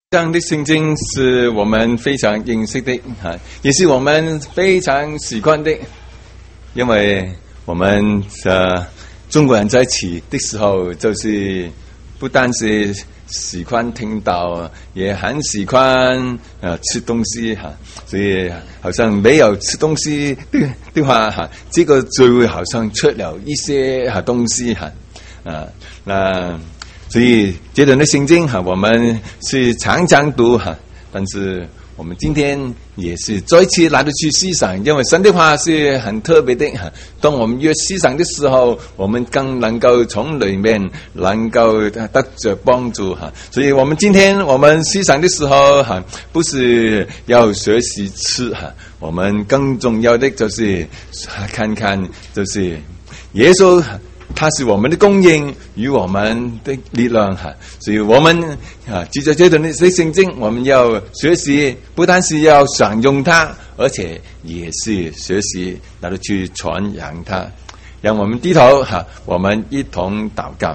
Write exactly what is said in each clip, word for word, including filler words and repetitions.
这样的圣经是我们非常认识的，也是我们非常习惯的，因为我们呃中国人在一起的时候，就是不但是喜欢听到，也很喜欢呃吃东西哈，所以好像没有吃东西的的话哈，这个聚会好像缺了一些哈东西哈啊那。所以这段的圣经哈，我们是常常读哈，但是我们今天也是再次来到去思想，因为神的话是很特别的哈。当我们越思想的时候，我们更能够从里面能够得着帮助哈。所以我们今天我们思想的时候哈，不是要学习吃哈，我们更重要的就是看看就是耶稣。它是我们的供应与我们的力量哈，所以我们啊，记着这段的圣经，我们要学习，不但是要享用它，而且也是学习来去传扬它。让我们低头哈，我们一同祷告。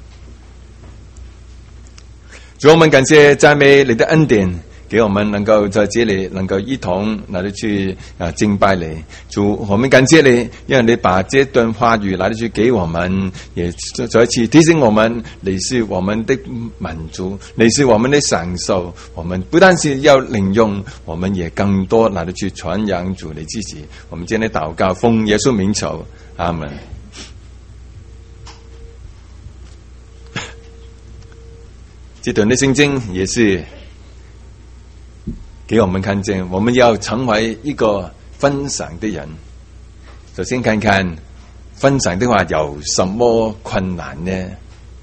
主，我们感谢赞美你的恩典。给我们能够在这里能够一同来去啊敬拜你，主，我们感谢你，因为你把这段话语来去给我们，也再一次提醒我们，你是我们的民族，你是我们的享受，我们不但是要领用，我们也更多来去传扬主你自己。我们今天祷告，奉耶稣名求，阿门。这段的圣经也是。给我们看见，我们要成为一个分享的人。首先看看分享的话有什麼困難呢？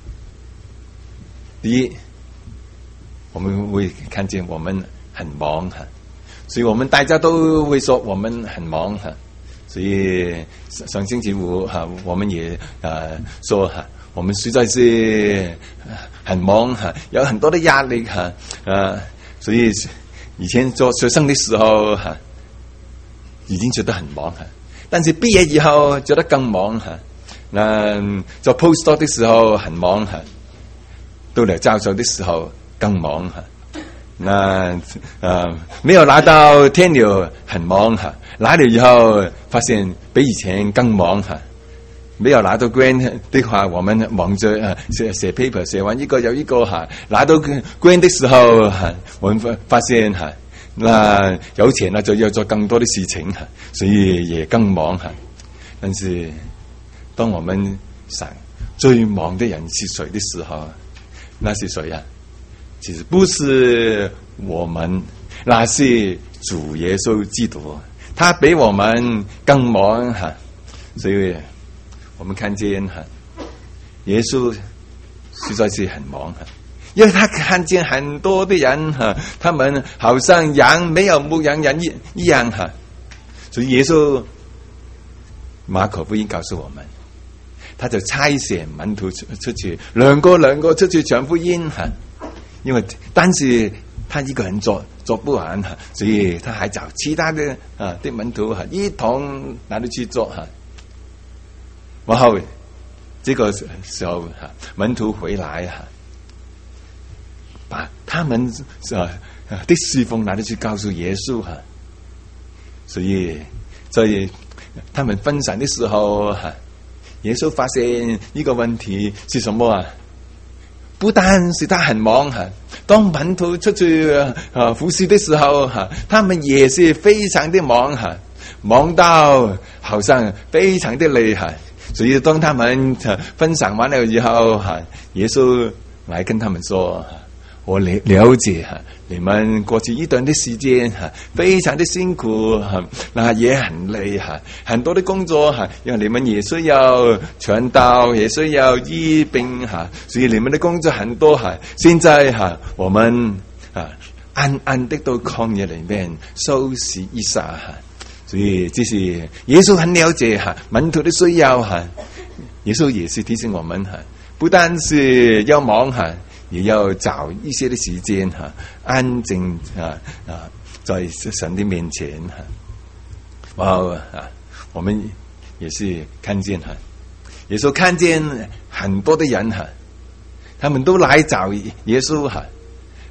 第一，我們會看見我們很忙哈，所以我們大家都會說我們很忙哈。所以上星期五哈，我們也呃說哈，我們實在是很忙哈，有很多的壓力哈，呃，所以。以前做學生的時候哈，已經覺得很忙哈，但是畢業以後覺得更忙哈。那做 postdoc 的時候很忙哈，到了教授的時候更忙哈。那呃沒有拿到 tenure 很忙哈，拿了以後發現比以前更忙哈。沒有拿到 grant 的話，我們忙着啊寫寫 paper， 寫完一個又一個哈。拿到 grant 的時候哈，我們發現哈，那有錢啦就要做更多的事情哈，所以也更忙哈。但是當我們想最忙的人是誰的時候，那是誰呀？其實不是我們，那是主耶穌基督，他比我們更忙哈。所以我們看見哈，耶穌實在是很忙哈，因為他看見很多的人哈，他們好像羊沒有牧羊人一一樣哈，所以耶穌馬可福音告訴我們，他就差遣門徒出出去，兩個兩個出去傳福音哈，因為但是他一個人做做不完哈，所以他還找其他的啊的門徒哈一同拿去做哈。然後這個時候哈，門徒回來哈，把他們啊的侍奉拿去告訴耶穌哈，所以在他們分享的時候哈，耶穌發現一個問題是什麼啊？不單是他很忙哈，當門徒出去啊服侍的時候哈，他們也是非常的忙哈，忙到好像非常的厲害。所以當他們分享完了以後哈，耶穌來跟他們說，我了了解哈，你們過去一段的時間哈，非常的辛苦哈，那也很累哈，很多的工作哈，因為你們也需要傳道，也需要醫病哈，所以你們的工作很多哈。現在哈，我們啊安安的到曠野裏面休息一下哈。所以這是耶穌很了解哈門徒的需要哈，耶穌也是提醒我們哈，不但是要忙哈，也要找一些的時間哈，安靜啊啊，在神的面前哈。然後啊，我們也是看見哈，耶穌看見很多的人哈，他們都來找耶穌哈，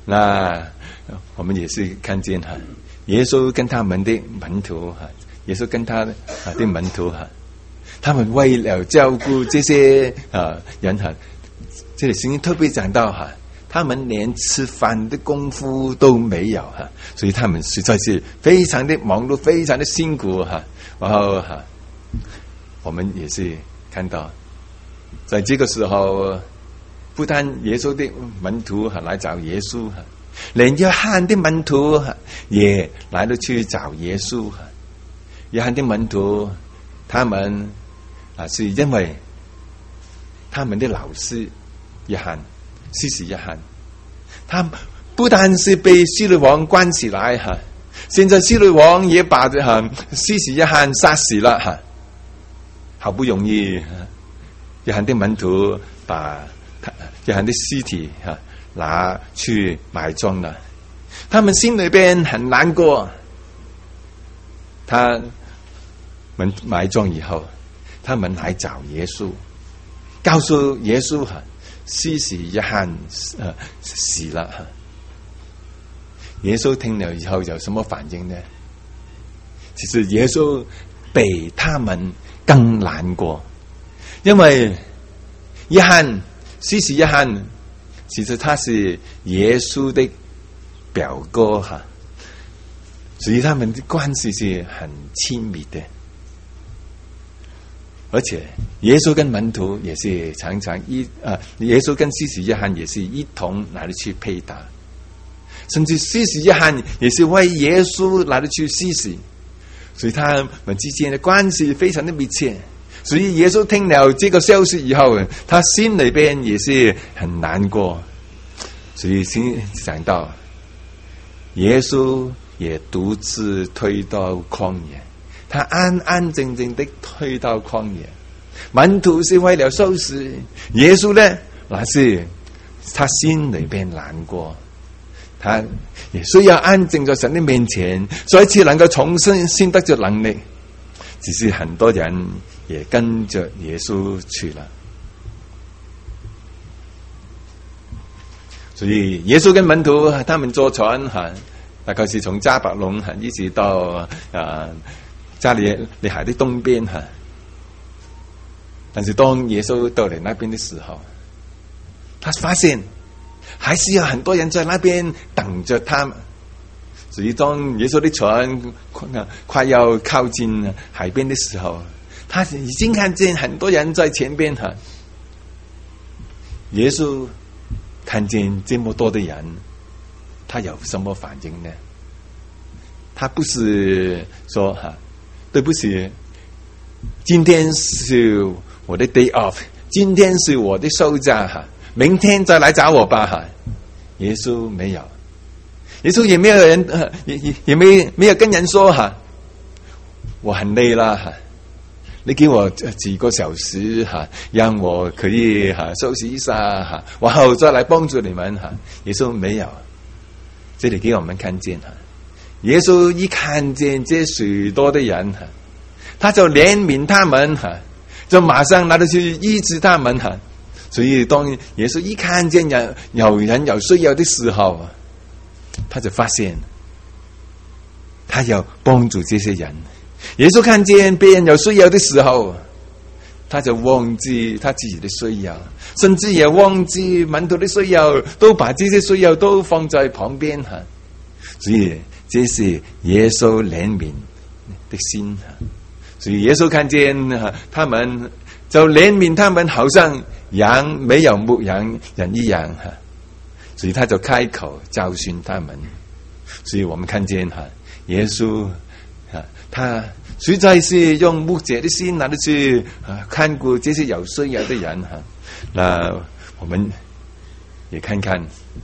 那我們也是看見哈，耶穌跟他們的門徒哈，耶穌跟他的門徒哈，他們為了照顧這些啊人哈，這裏聖經特別講到哈，他們連吃飯的功夫都沒有哈，所以他們實在是非常的忙碌，非常的辛苦哈。然後哈，我們也是看到，在這個時候，不但耶穌的門徒哈來找耶穌哈，連約翰的門徒哈也來了去找耶穌哈。約翰的門徒，他們啊是因為他們的老師約翰，施洗約翰，他不但是被希律王關起來哈，現在希律王也把哈施洗約翰殺死了哈，好不容易約翰的門徒把約翰的屍體哈拿去埋葬了，他們心裏邊很難過。他們埋葬以後，他們來找耶穌，告訴耶穌哈，施洗約翰呃死了哈。耶穌聽了以後有什麼反應呢？其實耶穌比他們更難過，因為約翰施洗約翰，其實他是耶穌的表哥哈，所以他們的關係是很親密的。而且耶穌跟門徒也是常常一啊，耶穌跟施洗約翰也是一同來去配搭，甚至施洗約翰也是為耶穌來去施洗，所以他們之間的關係非常的密切。所以耶穌聽了這個消息以後，他心裏邊也是很難過，所以先想到耶穌也獨自退到曠野，他安安靜靜的退到曠野。門徒是為了收拾，耶穌呢，那是他心裏邊難過，他也需要安靜在神的面前，再次能夠重新先得着能力。只是很多人也跟着耶穌去了，所以耶穌跟門徒他們坐船哈，大概是從迦百農哈一直到啊加利利海的東邊哈。但是當耶穌到嚟那邊的時候，他發現還是有很多人在那邊等着他。所以當耶穌的船快要靠近海邊的時候，他已經看見很多人在前邊哈。耶穌看見這麼多的人，他有什麼反應呢？他不是說哈，對不起，今天是我的 day off， 今天是我的休假哈，明天再來找我吧哈。耶穌沒有，耶穌也沒有人，也也也沒沒有跟人說哈，我很累了哈，你給我幾個小時哈，讓我可以哈休息一下哈，然後再來幫助你們哈。耶穌沒有，這裡給我們看見哈，耶穌一看見這許多的人哈，他就憐憫他們哈，就馬上拿着去醫治他們哈。所以當耶穌一看見人有人有需要的時候，他就發現他要幫助這些人。耶穌看見別人有需要的時候，他就忘記他自己的需要，甚至也忘記門徒的需要，都把這些需要都放在旁邊哈。所以這是耶穌憐憫的心哈。所以耶穌看見他們，就憐憫他們，好像羊沒有牧羊人一樣哈。所以他就開口教訓他們。所以我們看見哈，耶穌哈，他實在是用牧者的心來去看顧這些有需要的人哈。那我們也看看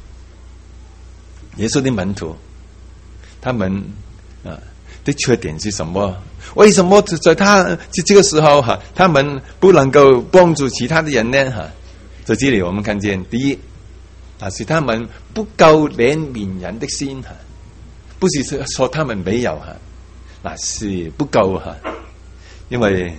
耶穌的門徒，他們啊的缺點是什麼？為什麼在他這個時候哈，他們不能夠幫助其他的人呢？哈，在這裡我們看見，第一，啊是他們不夠憐憫人的心哈，不是說他們沒有哈，那是不夠哈。因為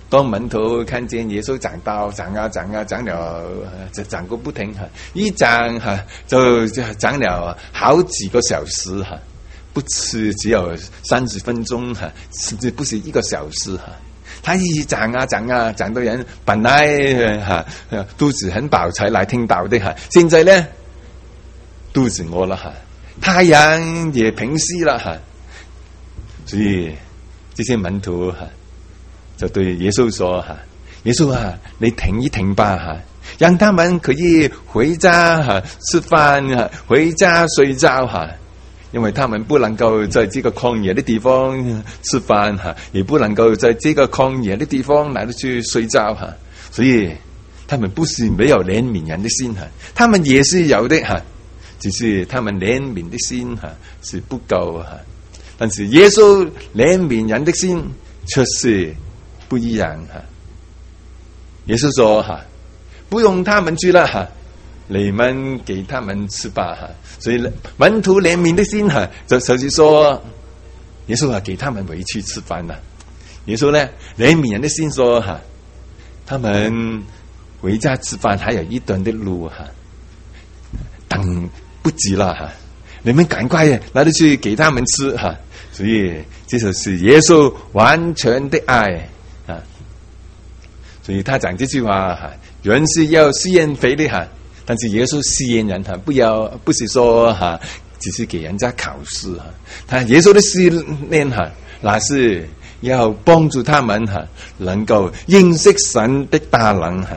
當門徒看見耶穌講道，講啊講啊講了，就講個不停哈，一講哈就就講了好幾個小時哈，不是只有三十分鐘哈，甚至不是一個小時哈。他一直講啊講啊講到人本來哈肚子很飽才來聽到的哈，現在呢肚子餓了哈，太陽也平息了哈，所以這些門徒哈。就對耶穌說哈，耶穌啊，你停一停吧哈，讓他們可以回家哈吃飯哈，回家睡覺哈，因為他們不能夠在這個曠野的地方吃飯哈，也不能夠在這個曠野的地方來到去睡覺哈，所以他們不是沒有憐憫人的心哈，他們也是有的哈，只是他們憐憫的心哈是不夠哈，但是耶穌憐憫人的心卻是不一樣哈，耶穌說哈，不用他們去了哈，你們給他們吃吧哈。所以門徒憐憫的心哈，就就是說，耶穌啊，給他們回去吃飯啦。耶穌呢，憐憫人的心說哈，他們回家吃飯還有一段的路哈，等不及了哈，你們趕快來得去給他們吃哈。所以這就是耶穌完全的愛。啊，所以他講這句話哈，人是要試驗肥的哈，但是耶穌試驗人哈，不要不是說哈，只是給人家考試哈，他耶穌的試驗哈，那是要幫助他們哈，能夠認識神的大能哈。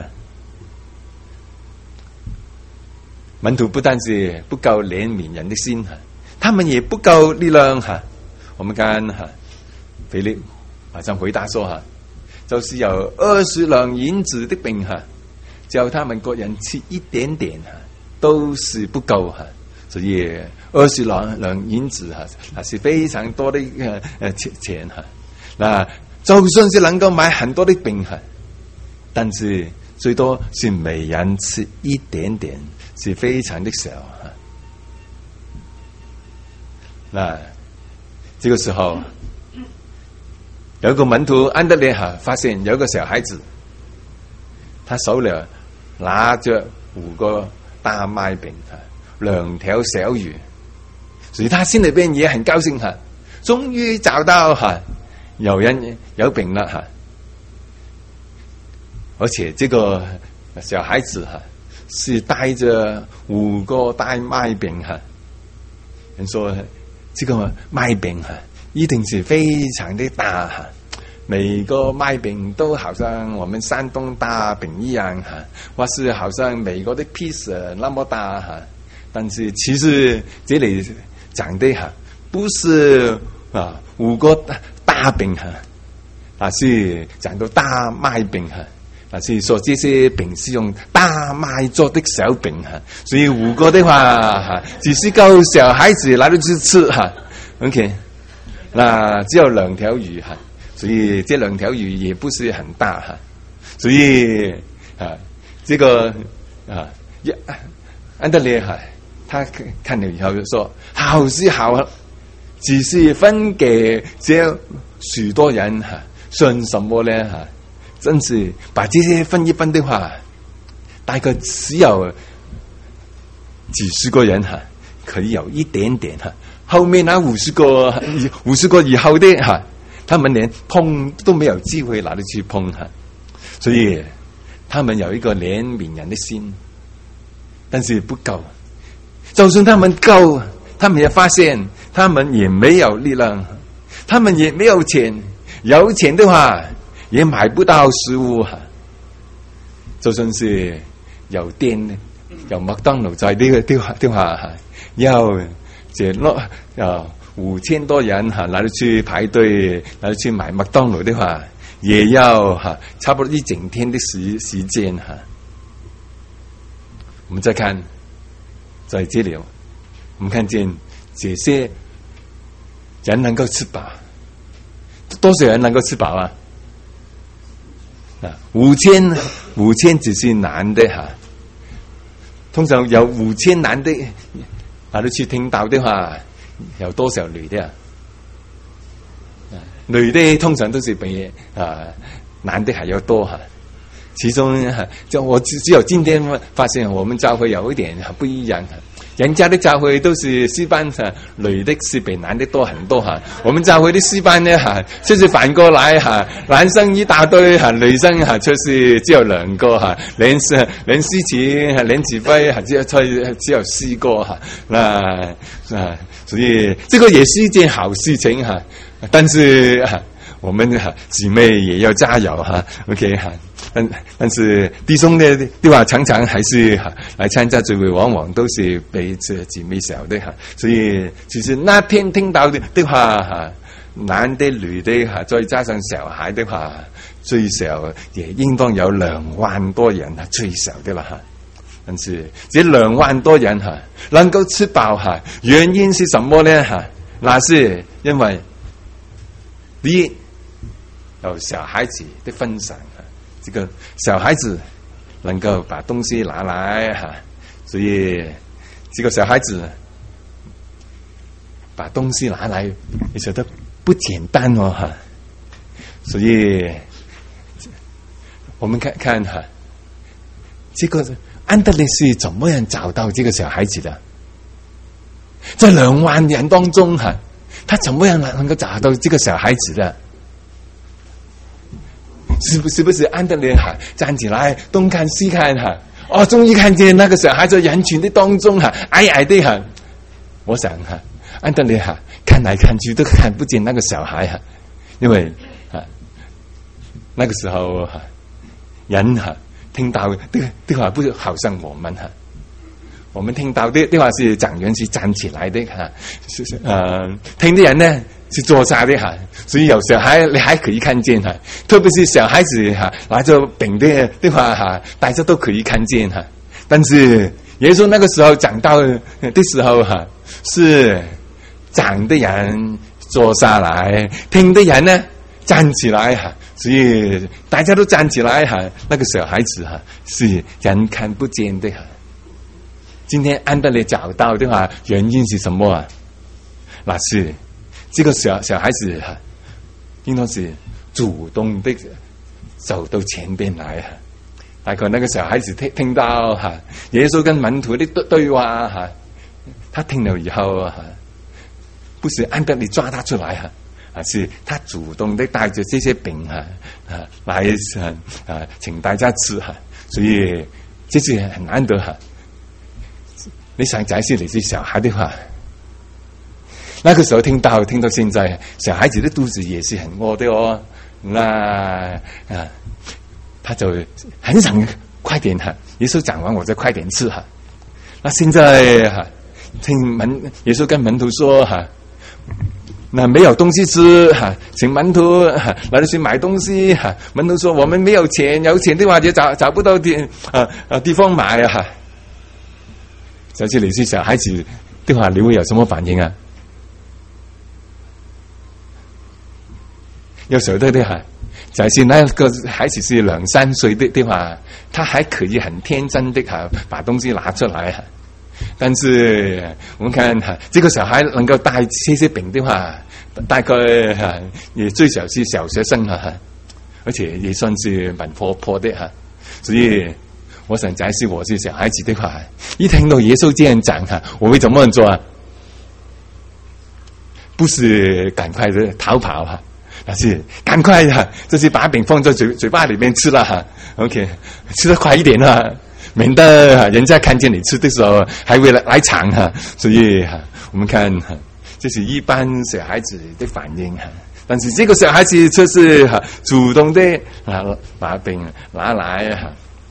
門徒不但是不夠憐憫人的心哈，他們也不夠力量哈。我們看哈，腓力馬上回答說哈。就是有二十兩銀子的餅哈，叫他們各人吃一點點哈，都是不夠哈。所以二十兩兩銀子哈，那是非常多的誒誒錢哈。那就算是能夠買很多的餅哈，但是最多是每人吃一點點，是非常的少哈。那這個時候。有個門徒安德烈哈，發現有個小孩子，他手裏拿着五個大麥餅哈，兩條小魚，所以他心裏邊也很高興哈，終於找到哈有人有餅了哈，而且這個小孩子哈是帶着五個大麥餅哈，人說這個麥餅哈。一定是非常的大哈，每個麥餅都好像我們山東大餅一樣哈，或是好像美國的披薩那麼大哈，但是其實這裏講的哈，不是啊五個大餅哈，而是講到大麥餅哈，而是說這些餅是用大麥做的小餅哈，所以五個的話哈，只是夠小孩子來到去吃哈 ，OK。那只有兩條魚哈，所以這兩條魚也不是很大哈，所以啊，這個啊，安德烈哈，他看了以後就說：好是好，只是分給這許多人哈，算什麼呢哈？真是把這些分一分的話，大概只有幾十個人哈，可以有一點點哈。後面那五十個五十個以後的哈，他們連碰都沒有機會拿得去碰哈，所以他們有一個憐憫人的心，但是不夠。就算他們夠，他們也發現他們也沒有力量，他們也沒有錢，有錢的話也買不到食物哈。就算是有店有麥當勞在呢個的話的話哈，要這落啊五千多人哈，來到去排隊，來到去買麥當勞的話，也要哈差不多一整天的時時間哈。我們再看，在這裏，我們看見這些人能夠吃飽，多少人能夠吃飽啊？啊，五千五千只是男的哈，通常有五千男的。啊！你去聽到的話，有多少女的啊？女的通常都是比啊男的还要多哈。其中就我只只有今天发现我们教会有一点不一样，人家的教会都是詩班女的是比男的多很多哈，我們教會的詩班呢哈，就是反過來哈，男生一大堆哈，女生哈就是只有兩個哈，連是連詩詞連指揮哈只有只有四個哈，那啊所以這個也是一件好事情哈，但是哈我們哈姊妹也要加油哈 ，OK 哈。但但是弟兄的的話，常常還是哈來參加聚會，往往都是比這姊妹小的哈。所以其實那天聽到的的話哈，男的女的哈，再加上小孩的話，最少也應當有兩萬多人哈，最少的啦哈。但是這兩萬多人哈能夠吃飽哈，原因是什麼呢哈？那是因為第一有小孩子的分享。這個小孩子能夠把東西拿來哈，所以這個小孩子把東西拿來，你覺得不簡單哦哈。所以我們看看哈，這個安德烈是怎麼樣找到這個小孩子的？在兩萬人當中哈，他怎麼樣能夠找到這個小孩子的？是不是不是安德烈哈站起來東看西看哈，哦，終於看見那個小孩在人群的當中哈，矮矮的哈。我想哈，安德烈哈看來看去都看不見那個小孩哈，因為哈那個時候哈人哈聽到的的話不好像我們哈，我們聽到的的話是講員是站起來的哈，是是呃聽的人呢是坐下的哈，所以有小孩你還可以看見哈，特別是小孩子哈拿着餅的的話哈，大家都可以看見哈。但是耶穌那個時候講到的時候哈，是長的人坐下來，聽的人呢站起來哈，所以大家都站起來哈，那個小孩子哈是人看不見的哈。今天安德烈找到的話，原因是什麼啊？那是這個小小孩子哈，應該是主動的走到前邊來哈。大概那個小孩子聽聽到哈，耶穌跟門徒的對對話哈，他聽了以後哈，不是安德烈抓他出來哈，而是他主動的帶着這些餅哈啊來啊請大家吃哈，所以這是很難得哈。你想解釋你是小孩的話，那個時候聽到聽到現在，小孩子的肚子也是很餓的哦。那啊，他就很想快點哈，耶穌講完我再快點吃哈。那現在哈，聽門耶穌跟門徒說哈，那沒有東西吃哈，請門徒哈來去買東西哈。門徒說我們沒有錢，有錢的話就找找不到地啊啊地方買啊哈。假設你是小孩子的話，你會有什麼反應啊？有時候的哈，假設那個孩子是兩三歲的的話，他還可以很天真的哈，把東西拿出來哈。但是我們看哈，這個小孩能夠帶這些餅的話，大概哈也最少是小學生哈，而且也算是蠻活潑的哈，所以。我想解釋我是小孩子的話，一聽到耶穌這樣講哈，我會怎麼做啊？不是趕快的逃跑哈，而是趕快哈，就是把餅放在嘴嘴巴裏面吃了哈。OK， 吃得快一點哈，免得人家看見你吃的時候還會來來搶哈。所以哈，我們看哈，這是一般小孩子的反應哈。但是這個小孩子就是哈主動的啊把餅拿來哈。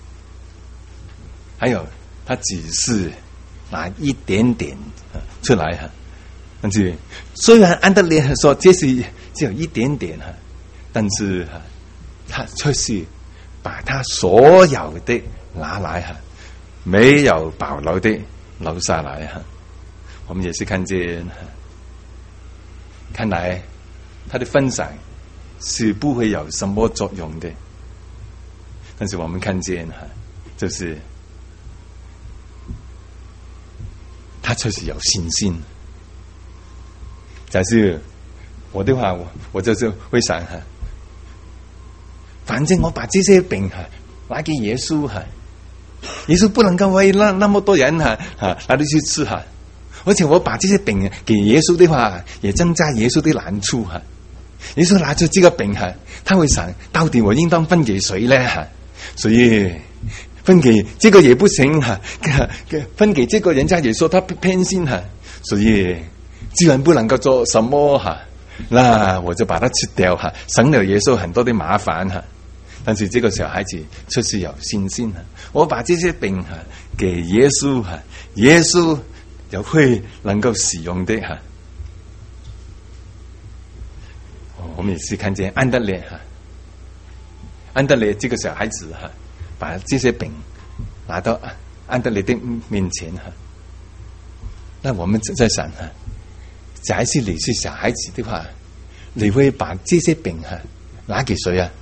還有，他只是拿一點點出來哈，但是雖然安德烈說這是只有一點點哈，但是哈，他卻是把他所有的拿來哈，沒有保留的留下來哈。我們也是看見，看來他的分享是不會有什麼作用的，但是我們看見哈，就是。他確實有信心。假設我的話，我我就是會想哈， 反正我把这些饼哈拿给耶稣哈，耶稣不能够为那那么多人哈哈拿着去吃哈，而且我把这些饼给耶稣的话，也增加耶稣的难处哈。耶稣拿出这个饼哈，他会想到底我应当分给谁呢哈？所以分给这个也不行哈，分给这个人家也说他偏心哈，所以既然不能够做什么哈，那我就把它吃掉哈，省了耶稣很多的麻烦哈。但是这个小孩子就是有信心哈，我把这些饼哈给耶稣哈，耶稣就会能够使用的哈。我们也是看见安德烈哈，安德烈这个小孩子哈，把这些饼拿到安德烈的面前哈。那我们在想哈，假如你是小孩子的话，你会把这些饼哈拿给谁啊？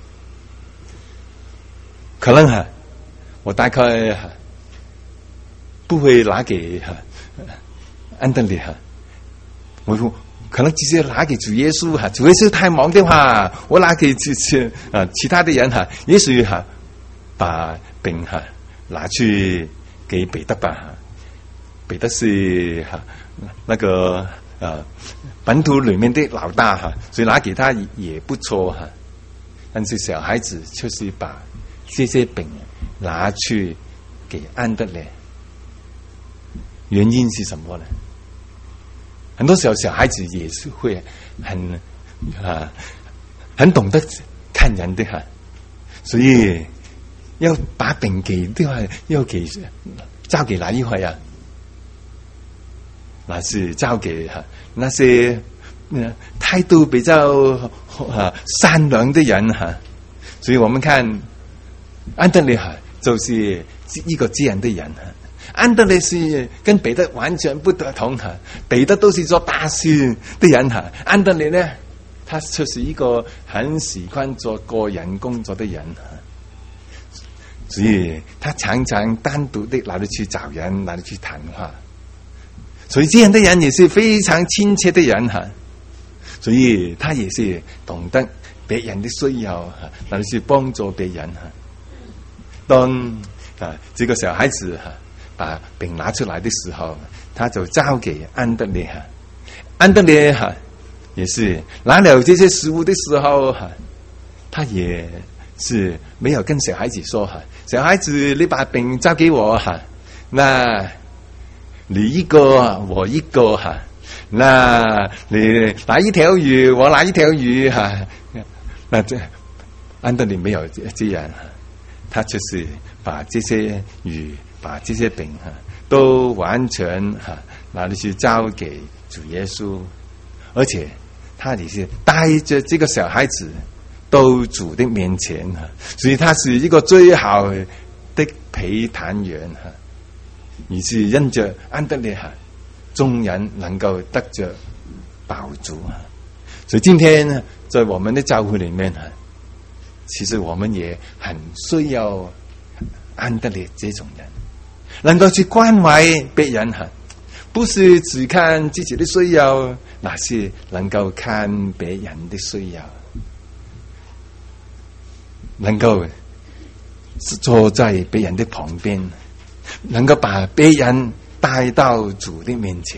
可能哈，我大概哈不会拿给哈安德烈哈，我可能直接拿给主耶稣哈。主耶稣太忙的话，我拿给其其啊其他的人哈，也许哈把饼哈拿去给彼得吧。彼得是哈那个呃本土里面的老大哈，所以拿给他也不错哈。但是小孩子就是把这些饼拿去给安德烈，原因是什么呢？很多时候小孩子也是会很啊很懂得看人的哈，所以要把饼给的话，要给交给哪一位啊？那是交给哈那些呃态度比较啊善良的人哈。所以我们看安德烈哈就是一个这样的人哈。安德烈是跟彼得完全不同哈，彼得都是做大事的人哈，安德烈呢，他就是一个很喜欢做个人工作的人哈，所以他常常单独的拿着去找人，拿着去谈话，所以这样的人也是非常亲切的人哈，所以他也是懂得别人的需要哈，拿着去帮助别人哈。当啊这个小孩子哈把饼拿出来的时候，他就交给安德烈哈。安德烈哈也是拿了这些食物的时候哈，他也是没有跟小孩子说哈，小孩子你把饼交给我哈，那你一个我一个哈，那你拿一条鱼我拿一条鱼哈，那这安德烈没有这样哈，他就是把这些鱼把这些饼哈都完全哈拿着去交给主耶稣，而且他也是带着这个小孩子到主的面前哈，所以他是一个最好的陪谈员哈，以是因着安德烈哈，众人能够得着保助哈。所以今天呢，在我们的教会里面哈，其實我們也很需要安德烈這種人，能夠去關懷別人哈，不是只看自己的需要，那是能夠看別人的需要，能夠坐在別人的旁邊，能夠把別人帶到主的面前。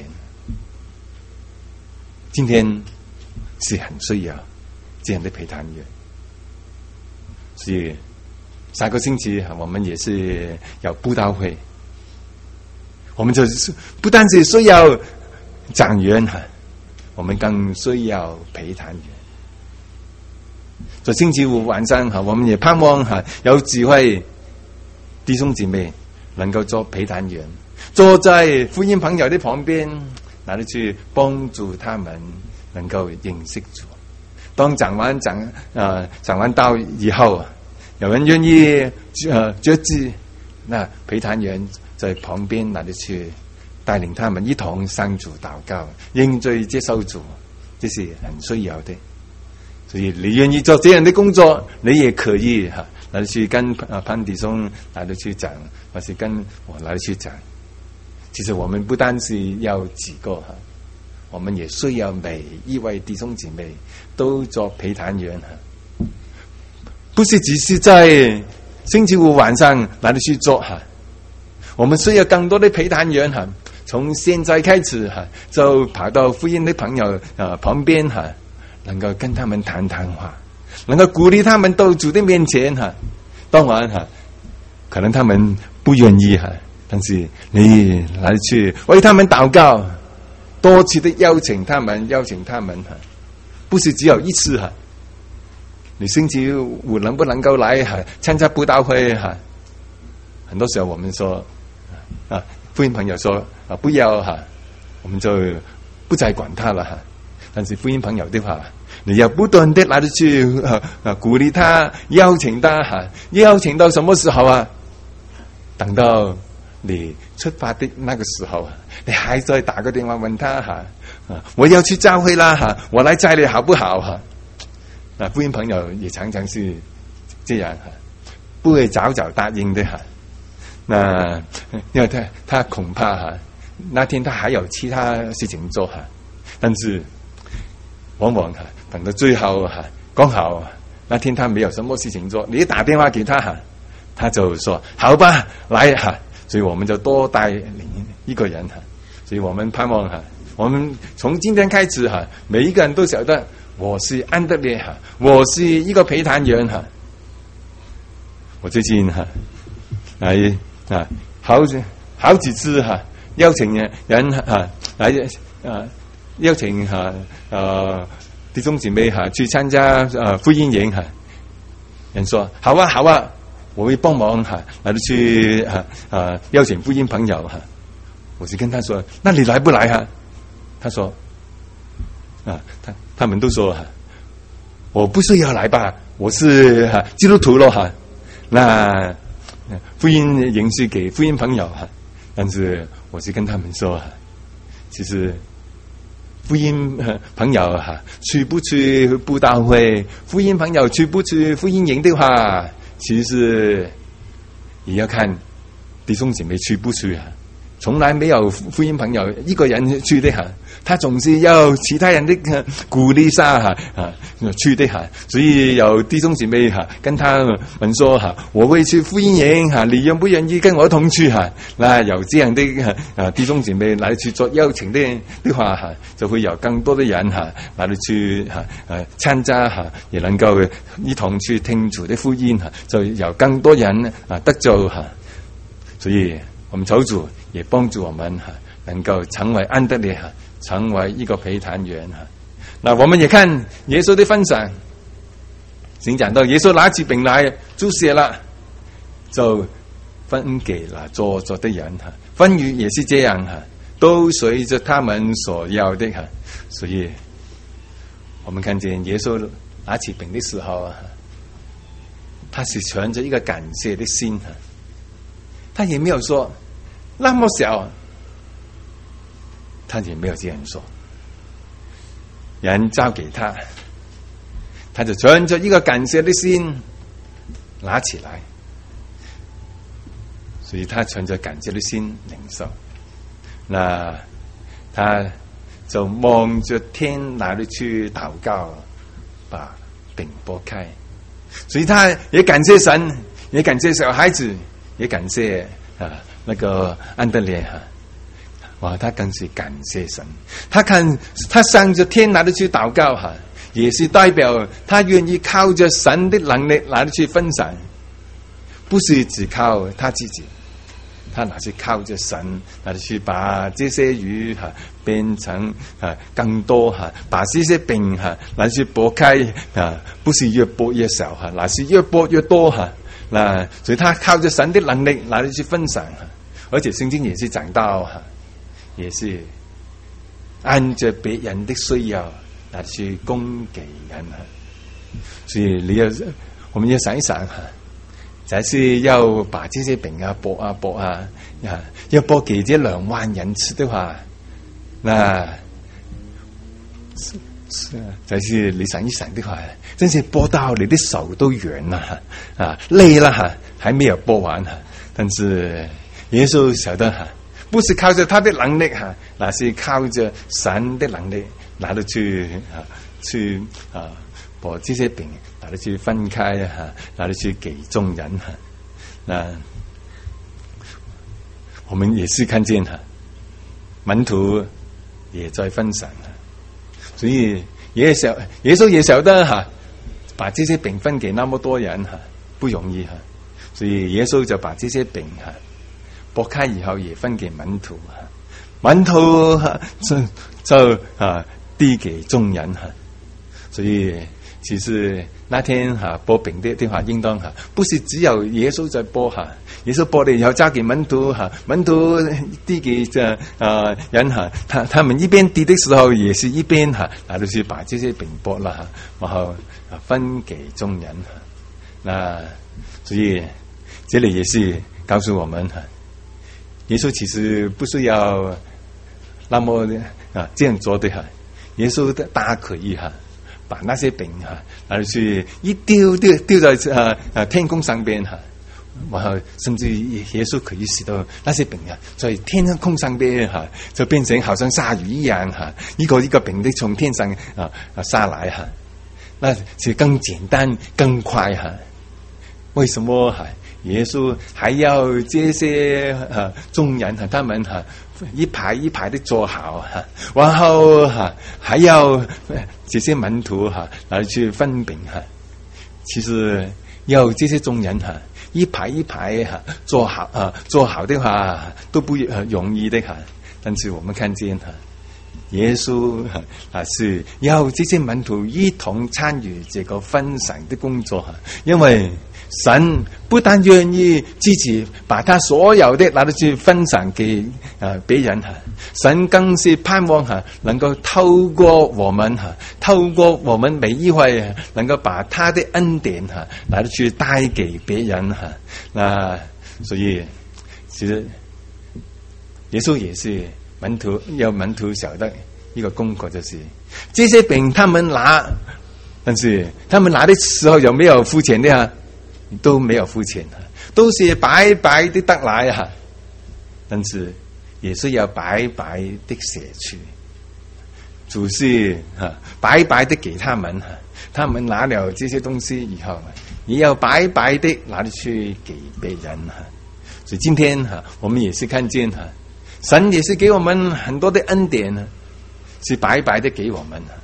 今天是很需要這樣的陪談員。所以下個星期我們也是有布道會，我們就是不單是需要講員哈，我們更需要陪談員。在星期五晚上哈，我們也盼望哈有智慧弟兄姊妹能夠做陪談員，坐在福音朋友的旁邊，拿着去幫助他們能夠認識主。當講完講呃講完道以後，有人願意呃決志，那陪談員在旁邊拿着去帶領他們一同向主禱告，認罪接受主，這是很需要的。所以你願意做這樣的工作，你也可以哈，拿着去跟啊潘弟兄拿着去講，或是跟我拿着去講。其實我們不單是要幾個哈，我們也需要每一位弟兄姊妹都做陪談員哈， 不是只是在星期五晚上拿着去做哈，我们需要更多的陪談員哈，從現在開始哈，就跑到福音的朋友啊旁邊哈，能夠跟他們談談話，能夠鼓勵他們到主的面前哈。當然哈，可能他們不願意哈，但是你來去為他們禱告，多次的邀請他們，邀請他們哈，不是只有一次哈。你星期五能不能夠來哈參加佈道會哈？很多時候我們說啊，福音朋友說啊不要哈，我們就不再管他了哈。但是福音朋友的話，你要不斷的來得去啊啊鼓勵他，邀請他哈，邀請到什麼時候啊？等到你出發的那個時候，你還在打個電話問他哈啊，我要去教會啦哈，我來載你好不好哈？那福音朋友也常常是這樣哈，不會早早答應的哈。那因為他他恐怕哈，那天他還有其他事情做哈，但是往往哈等到最後哈，剛好那天他沒有什麼事情做，你一打電話給他哈，他就說好吧，來哈，所以我們就多帶領一個人哈，所以我們盼望哈，我們從今天開始哈，每一個人都曉得我是安德烈哈，我是一個陪談員哈。我最近哈嚟啊好好幾次哈邀請人哈嚟啊邀請哈啊弟兄姊妹哈去參加啊福音營哈，人說好啊好啊，我會幫忙哈嚟到去啊啊邀請福音朋友哈。我就跟他說，那你來不來哈？他說啊他他們都說哈，我不需要來吧，我是哈基督徒咯哈。那福音營是給福音朋友哈，但是我是跟他們說哈，其實福音朋友哈去不去佈道會，福音朋友去不去福音營的話，其實也要看弟兄姐妹去不去啊。從來沒有福音朋友一個人去的哈，他總是要其他人的鼓勵下哈啊去的哈，所以有弟兄姊妹哈跟他們說哈，我會去福音營哈，你願不願意跟我同去哈？那有這樣的啊弟兄姊妹來去做邀請的的話哈，就會有更多的人哈來去哈啊參加哈，也能夠一同去聽主的福音哈，就有更多人啊得救哈。所以我們求主也幫助我們哈，能夠成為安德烈哈，成為一個陪談員哈。那我們也看耶穌的分享，先講到耶穌拿起餅來祝謝了，就分給了坐着的人哈。分魚也是這樣哈，都隨着他們所要的哈。所以我們看見耶穌拿起餅的時候啊，他是存着一個感謝的心哈，他也沒有說那麼小，他也沒有這樣說。人交給他，他就存着一個感謝的心拿起來，所以他存着感謝的心領受。那他就望着天哪裏去禱告，把餅撥開。所以他也感謝神，也感謝小孩子，也感謝啊那個安德烈哈。哇，他更是感謝神，他看他向着天哪裏去禱告哈，也是代表他願意靠着神的能力哪裏去分享，不是只靠他自己，他哪是靠着神哪裏去把這些魚哈變成啊更多哈，把這些餅哈哪去撥開啊，不是越撥越少哈，哪是越撥越多哈。那所以他靠着神的能力哪裏去分享哈，而且聖經也是講到哈。也是按着別人的需要來去供給人哈，所以你要我們要想一想哈，就是要把這些餅啊撥啊撥啊，啊要撥給這兩萬人吃的話，那就是你想一想的話，真是撥到你的手都軟了哈，啊累了哈，還沒有撥完哈，但是耶穌曉得哈。不是靠着他的能力哈，那是靠着神的能力，拿得去啊，去啊把这些饼拿来去分开哈，拿来去给众人哈。那我们也是看见哈，门徒也在分享哈，所以也晓耶稣也晓得哈，把这些饼分给那么多人哈，不容易哈，所以耶稣就把这些饼哈剥开以后也分给门徒哈，门徒哈就就啊递给众人哈，所以其实那天哈剥饼的的话，應當哈不是只有耶穌在剝哈，耶穌剝了以後交給門徒哈，門徒遞給這啊人哈，他他們一邊遞的時候，也是一邊哈，拿就是把這些餅剝了哈，然後啊分給眾人哈。那所以這裡也是告訴我們哈，耶穌其實不是要那麼啊這樣做的哈，耶穌大可以哈。把那些餅哈，拿去一丟丟丟在啊啊天空上邊哈，然後甚至耶穌可以使到那些餅啊，在天空上邊哈，就變成好像鯊魚一樣哈，一個一個餅的從天上啊啊下來哈，那是更簡單更快哈。為什麼哈？耶穌還要這些啊眾人哈，他們哈一排一排的坐好哈，然後哈還要這些門徒哈來去分餅哈。其實要這些眾人哈一排一排哈坐好啊坐好的話都不容易的哈。但是我們看見哈，耶穌啊是要這些門徒一同參與這個分享的工作哈，因為神不但願意自己把他所有的拿到去分享給啊別人哈，神更是盼望哈能夠透過我們哈，透過我們每一位能夠把他的恩典哈拿到去帶給別人哈。那所以其實耶穌也是門徒，要門徒曉得一個功課，就是這些餅他們拿，但是他們拿的時候有沒有付錢的啊？都沒有付錢，都是白白的得來哈，但是也是要白白的捨去，主是哈白白的給他們哈，他們拿了這些東西以後，也要白白的拿去給別人哈。所以今天哈，我們也是看見哈，神也是給我們很多的恩典呢，是白白的給我們哈。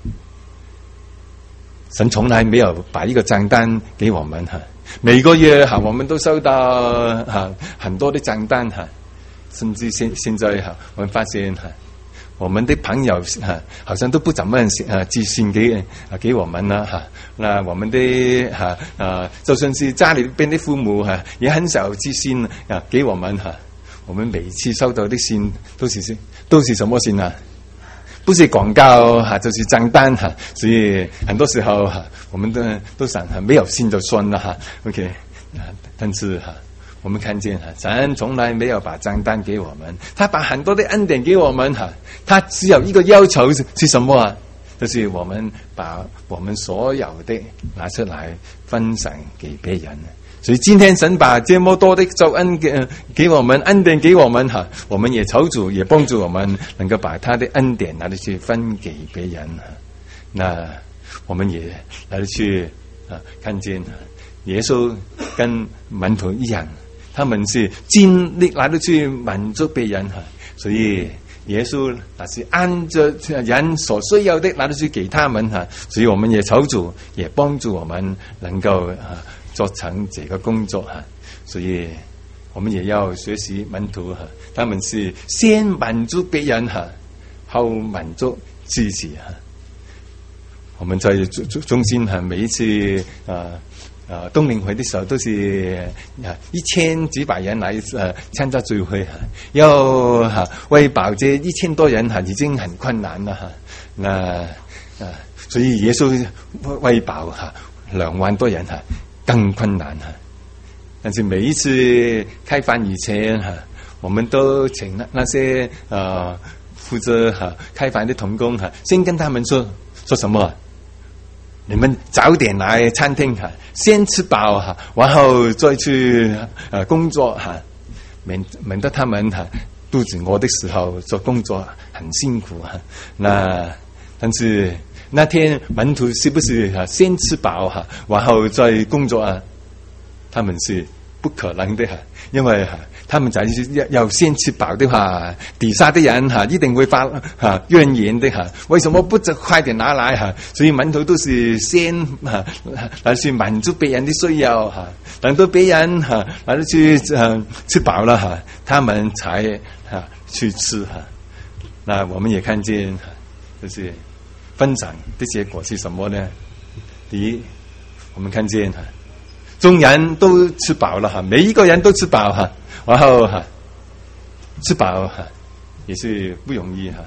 神從來沒有把一個賬單給我們哈，每個月哈我們都收到哈很多的賬單哈，甚至現現在哈我們發現哈，我們的朋友哈好像都不怎麼啊寄信給啊給我們了哈。那我們的哈啊就算是家裏邊的父母哈也很少寄信啊給我們哈。我們每次收到的信都是都是什麼信啊？不是廣告哈，就是賬單哈，所以很多時候哈，我們都都想哈，沒有信就算了哈。OK， 但是哈，我們看見哈，神從來沒有把賬單給我們，他把很多的恩典給我們哈，他只有一個要求是是什麼啊？就是我們把我們所有的拿出來分享給別人。所以今天神把這麼多的救恩給給我們，恩典給我們哈，我們也求主也幫助我們能夠把他的恩典拿嚟去分給別人哈。那我們也來去啊看見耶穌跟門徒一樣，他們是盡力來到去滿足別人哈。所以耶穌那是按着人所需要的來到去給他們哈。所以我們也求主也幫助我們能夠啊做成這個工作哈，所以我們也要學習門徒哈，他們是先滿足別人哈，後滿足自己哈。我們在中心哈，每一次啊啊冬令會的時候，都是啊一千幾百人來啊參加聚會哈，要哈餵飽這一千多人哈，已經很困難了哈。那啊，所以耶穌餵飽哈兩萬多人哈，更困難哈，但是每一次開飯以前哈，我們都請那那些呃負責哈開飯的同工哈，先跟他們說說什麼？你們早點來餐廳哈，先吃飽哈，然後再去呃工作哈，免免得他們哈肚子餓的時候做工作很辛苦哈。那但是那天门徒是不是哈先吃饱哈，然後再工作啊？他們是不可能的哈，因為哈他們在要先吃飽的話，底下的人哈一定會發哈怨言的哈。為什麼不快點拿來哈？所以門徒都是先哈來去滿足別人的需要哈，等到別人哈來去呃吃飽了哈，他們才哈去吃哈。那我們也看見哈，就是分享的結果是什麼呢？第一，我們看見哈，眾人都吃飽了哈，每一個人都吃飽哈，然後哈吃飽哈也是不容易哈，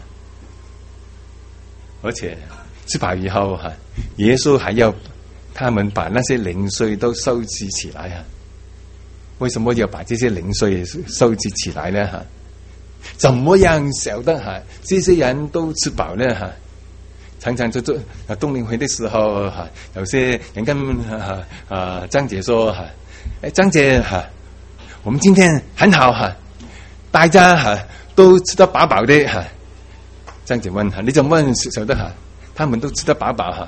而且吃飽以後哈，耶穌還要他們把那些零碎都收集起來哈。為什麼要把這些零碎收集起來呢？哈，怎麼樣曉得哈這些人都吃飽呢？哈，常常做做冬令會的時候哈，有些人跟啊啊張姐說哈，誒張姐哈，我們今天很好哈，大家哈都吃得飽飽的哈。張姐問哈，你怎麼曉得哈？他們都吃得飽飽哈。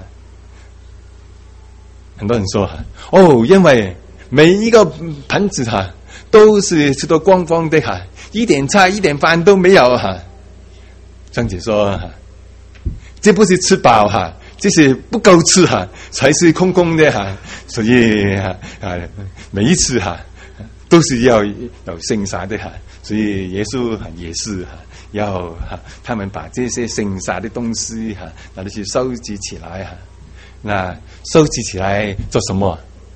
很多人說哈，哦，因為每一個盤子哈都是吃得光光的哈，一點菜一點飯都沒有哈。張姐說哈，這不是吃飽哈，這是不夠吃哈，才是空空的哈。所以哈啊，每一次哈都是要有剩下的哈。所以耶穌也是哈，要哈他們把這些剩下的東西哈，拿去收集起來哈。那收集起來做什麼？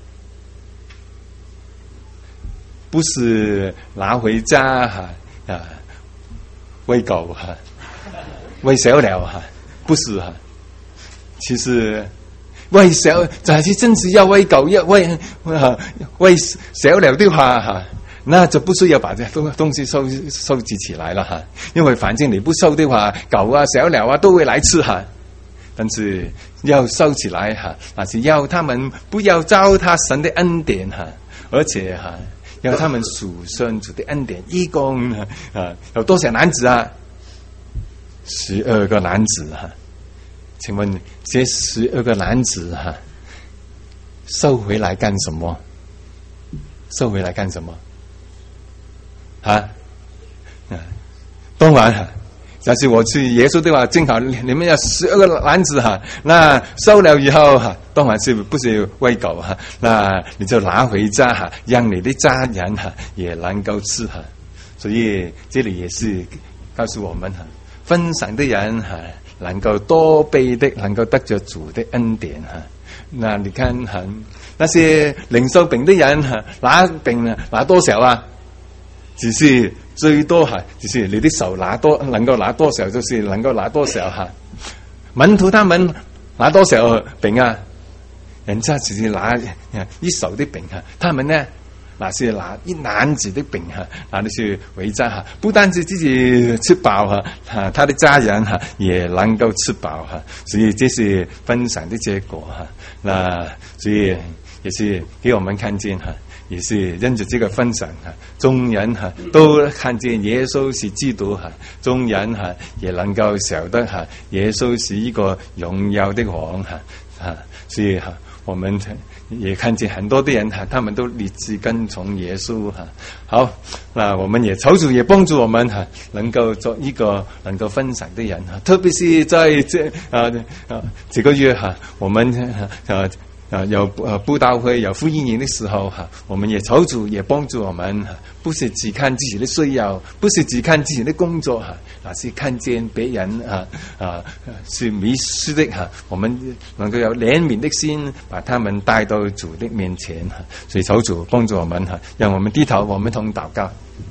不是拿回家哈啊餵狗哈，餵小鳥哈，不是哈。其實餵小就是真是要餵狗要餵啊餵小鳥的話哈，那就不需要把這東東西收收集起來了哈，因為反正你不收的話，狗啊小鳥啊都會來吃哈。但是要收起來哈，那是要他們不要糟蹋神的恩典哈，而且哈要他們數算主的恩典。一共啊有多少男子啊？十二個男子哈。請問這十二個男子哈收回來幹什麼？收回來幹什麼？啊？當然哈。假設我去耶穌的話，正好你們有十二個男子哈，那收了以後哈，當然是不是餵狗哈？那你就拿回家哈，讓你的家人哈也能夠吃哈。所以這裡也是告訴我們哈，分享的人哈，能夠多倍的能夠得着主的恩典哈。那你看哈，那些領受餅的人哈，拿餅啊拿多少啊？只是最多哈，只是你的手拿多，能夠拿多少就是能夠拿多少哈。門徒他們拿多少餅啊？人家只是拿一手的餅哈，他們呢，那是拿一籃子的餅哈，拿的是回家哈。不單是自己吃飽哈，他的家人哈也能夠吃飽哈。所以這是分享的結果哈。那所以也是給我們看見哈。也是因着這個分享哈，眾人哈都看見耶穌是基督哈，眾人哈也能夠曉得哈，耶穌是一個榮耀的王哈啊，所以哈我們也看見很多的人哈，他們都立志跟從耶穌哈。好，那我們也求主也幫助我們哈，能夠做一個能夠分享的人哈，特別是在這啊啊這個月哈，我們啊。啊，有呃布道會有福音營的時候哈，我們也求主也幫助我們哈，不是只看自己的需要，不是只看自己的工作哈，而是看見別人啊啊是迷失的哈，我們能夠有憐憫的心，把他們帶到主的面前哈。所以求主幫助我們哈，讓我們低頭，我們同禱告。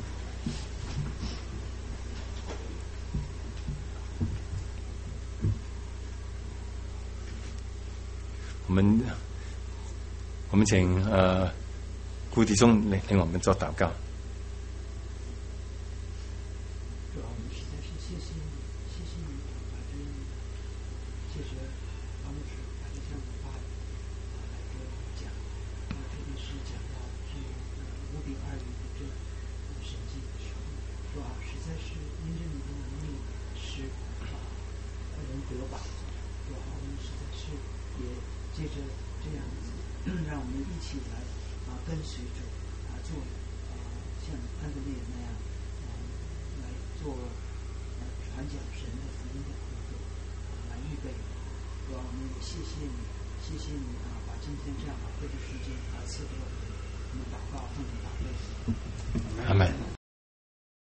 我們。我們請呃顧弟兄領領我們做禱告。 主啊，我們實在是謝謝你，謝謝你把這解決方式，把這項法來給我們講，那特別是講到這五餅二魚的這神蹟的時候，主啊，實在是因着你的能力使啊人得飽。主啊，我們實是也借着这样子，让我们一起来啊跟随主啊做啊像安德烈那样啊来做啊传讲神的福音的工作啊来预备。主啊，我们也谢谢你，谢谢你啊，把今天这样宝贵的时